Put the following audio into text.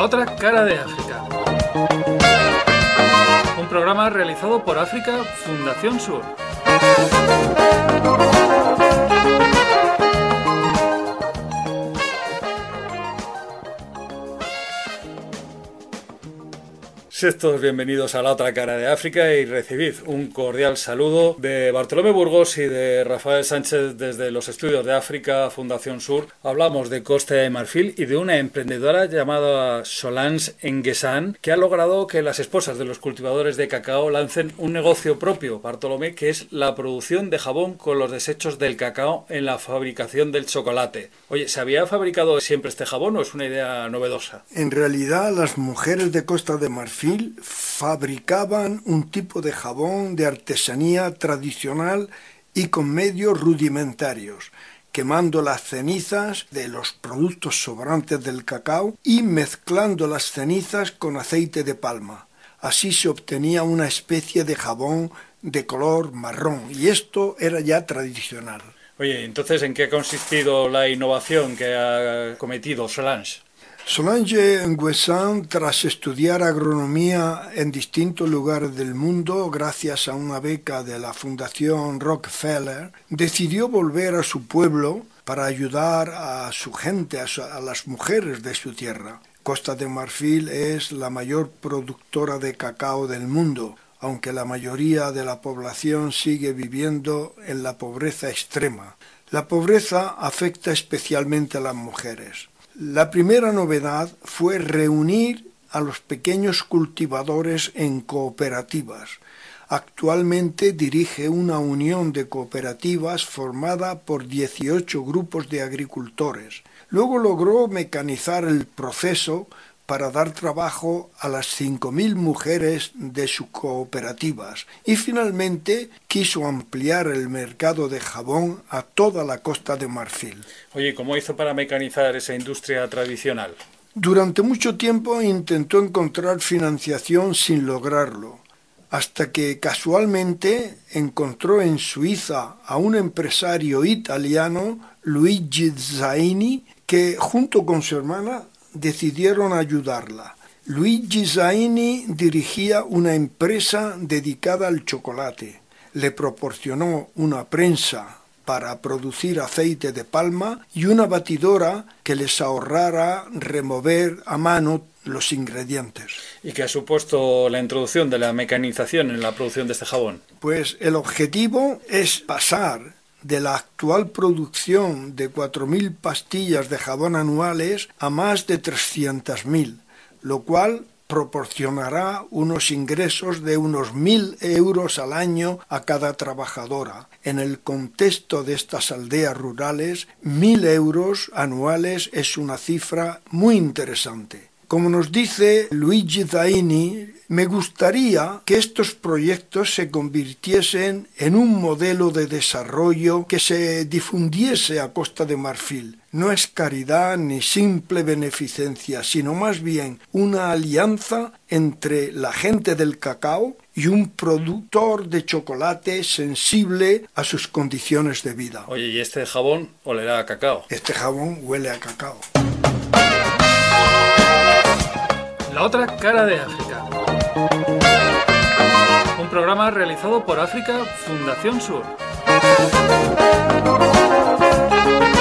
La otra cara de África. Un programa realizado por África Fundación Sur. Sed todos bienvenidos a La otra cara de África y recibid un cordial saludo de Bartolomé Burgos y de Rafael Sánchez desde los estudios de África Fundación Sur. Hablamos de Costa de Marfil y de una emprendedora llamada Solange Nguessan, que ha logrado que las esposas de los cultivadores de cacao lancen un negocio propio, Bartolomé, que es la producción de jabón con los desechos del cacao en la fabricación del chocolate. Oye, ¿se había fabricado siempre este jabón o es una idea novedosa? En realidad, las mujeres de Costa de Marfil fabricaban un tipo de jabón de artesanía tradicional y con medios rudimentarios, quemando las cenizas de los productos sobrantes del cacao y mezclando las cenizas con aceite de palma. Así se obtenía una especie de jabón de color marrón, y esto era ya tradicional. Oye, entonces, ¿en qué ha consistido la innovación que ha cometido Solange? Solange Nguessan, tras estudiar agronomía en distintos lugares del mundo gracias a una beca de la Fundación Rockefeller, decidió volver a su pueblo para ayudar a su gente, a las mujeres de su tierra. Costa de Marfil es la mayor productora de cacao del mundo, aunque la mayoría de la población sigue viviendo en la pobreza extrema. La pobreza afecta especialmente a las mujeres. La primera novedad fue reunir a los pequeños cultivadores en cooperativas. Actualmente dirige una unión de cooperativas formada por 18 grupos de agricultores. Luego logró mecanizar el proceso para dar trabajo a las 5.000 mujeres de sus cooperativas y finalmente quiso ampliar el mercado de jabón a toda la Costa de Marfil. Oye, ¿cómo hizo para mecanizar esa industria tradicional? Durante mucho tiempo intentó encontrar financiación sin lograrlo, hasta que casualmente encontró en Suiza a un empresario italiano, Luigi Zaini, que junto con su hermana decidieron ayudarla. Luigi Zaini dirigía una empresa dedicada al chocolate. Le proporcionó una prensa para producir aceite de palma y una batidora que les ahorrara remover a mano los ingredientes. ¿Y qué ha supuesto la introducción de la mecanización en la producción de este jabón? Pues el objetivo es pasar de la actual producción de 4.000 pastillas de jabón anuales a más de 300.000, lo cual proporcionará unos ingresos de unos 1.000 euros al año a cada trabajadora. En el contexto de estas aldeas rurales, 1.000 euros anuales es una cifra muy interesante. Como nos dice Luigi Zaini, me gustaría que estos proyectos se convirtiesen en un modelo de desarrollo que se difundiese a Costa de Marfil. No es caridad ni simple beneficencia, sino más bien una alianza entre la gente del cacao y un productor de chocolate sensible a sus condiciones de vida. Oye, ¿y este jabón olerá a cacao? Este jabón huele a cacao. La otra cara de África. Un programa realizado por África Fundación Sur.